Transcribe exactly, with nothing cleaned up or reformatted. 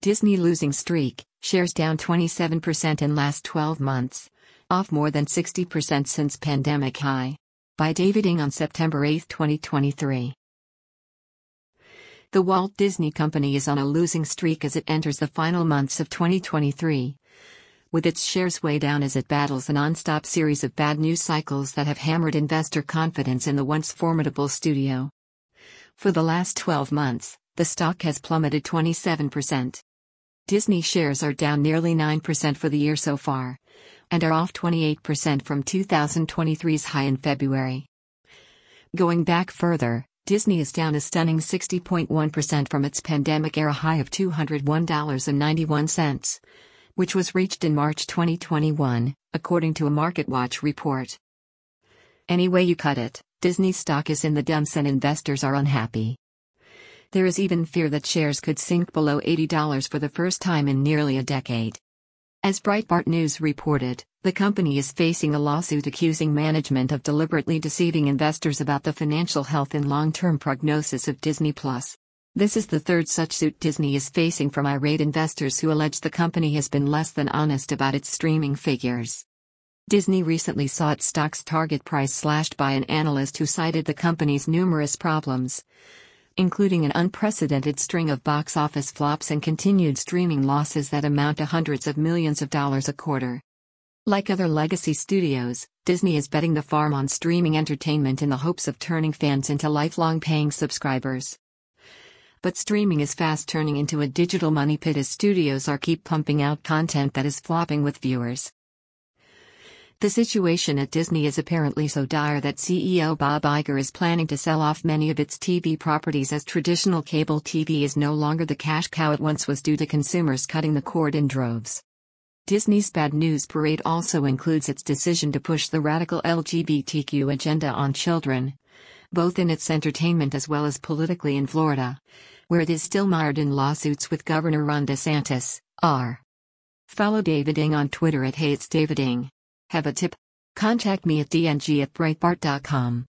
Disney losing streak, shares down twenty-seven percent in last twelve months. Off more than sixty percent since pandemic high. By David Ng on September eighth, twenty twenty-three. The Walt Disney Company is on a losing streak as it enters the final months of twenty twenty-three. With its shares way down as it battles a non-stop series of bad news cycles that have hammered investor confidence in the once formidable studio. For the last twelve months, the stock has plummeted twenty-seven percent. Disney shares are down nearly nine percent for the year so far, and are off twenty-eight percent from two thousand twenty-three's high in February. Going back further, Disney is down a stunning sixty point one percent from its pandemic-era high of two hundred one dollars and ninety-one cents, which was reached in March twenty twenty-one, according to a MarketWatch report. Any way you cut it, Disney's stock is in the dumps and investors are unhappy. There is even fear that shares could sink below eighty dollars for the first time in nearly a decade. As Breitbart News reported, the company is facing a lawsuit accusing management of deliberately deceiving investors about the financial health and long-term prognosis of Disney Plus. This is the third such suit Disney is facing from irate investors who allege the company has been less than honest about its streaming figures. Disney recently saw its stock's target price slashed by an analyst who cited the company's numerous problems, including an unprecedented string of box office flops and continued streaming losses that amount to hundreds of millions of dollars a quarter. Like other legacy studios, Disney is betting the farm on streaming entertainment in the hopes of turning fans into lifelong paying subscribers. But streaming is fast turning into a digital money pit as studios are keep pumping out content that is flopping with viewers. The situation at Disney is apparently so dire that C E O Bob Iger is planning to sell off many of its T V properties as traditional cable T V is no longer the cash cow it once was due to consumers cutting the cord in droves. Disney's bad news parade also includes its decision to push the radical L G B T Q agenda on children, both in its entertainment as well as politically in Florida, where it is still mired in lawsuits with Governor Ron DeSantis, R. Follow David Ng on Twitter at Hey It's David Ng. Have a tip? Contact me at d n g at breitbart dot com.